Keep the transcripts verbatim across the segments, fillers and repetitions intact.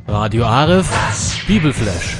Radio Aref, Bibelflash.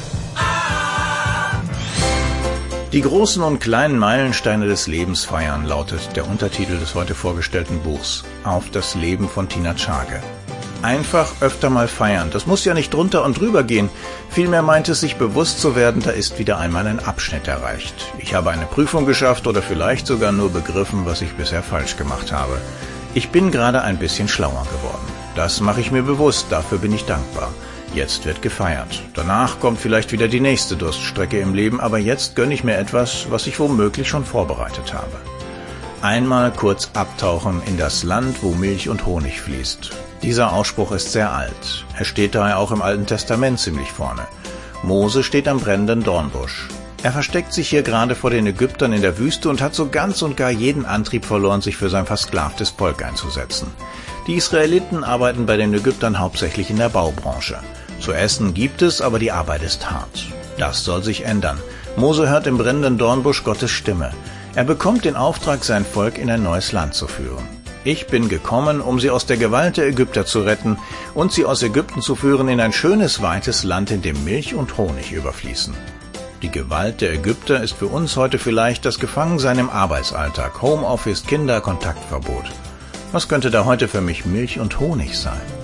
Die großen und kleinen Meilensteine des Lebens feiern, lautet der Untertitel des heute vorgestellten Buchs Auf das Leben von Tina Tschage. Einfach öfter mal feiern, das muss ja nicht drunter und drüber gehen. Vielmehr meint es, sich bewusst zu werden, da ist wieder einmal ein Abschnitt erreicht. Ich habe eine Prüfung geschafft oder vielleicht sogar nur begriffen, was ich bisher falsch gemacht habe. Ich bin gerade ein bisschen schlauer geworden. Das mache ich mir bewusst, dafür bin ich dankbar. Jetzt wird gefeiert. Danach kommt vielleicht wieder die nächste Durststrecke im Leben, aber jetzt gönne ich mir etwas, was ich womöglich schon vorbereitet habe. Einmal kurz abtauchen in das Land, wo Milch und Honig fließt. Dieser Ausspruch ist sehr alt. Er steht daher auch im Alten Testament ziemlich vorne. Mose steht am brennenden Dornbusch. Er versteckt sich hier gerade vor den Ägyptern in der Wüste und hat so ganz und gar jeden Antrieb verloren, sich für sein versklavtes Volk einzusetzen. Die Israeliten arbeiten bei den Ägyptern hauptsächlich in der Baubranche. Zu essen gibt es, aber die Arbeit ist hart. Das soll sich ändern. Mose hört im brennenden Dornbusch Gottes Stimme. Er bekommt den Auftrag, sein Volk in ein neues Land zu führen. Ich bin gekommen, um sie aus der Gewalt der Ägypter zu retten und sie aus Ägypten zu führen in ein schönes, weites Land, in dem Milch und Honig überfließen. Die Gewalt der Ägypter ist für uns heute vielleicht das Gefangensein im Arbeitsalltag, Homeoffice, Kinder, Kontaktverbot. Was könnte da heute für mich Milch und Honig sein?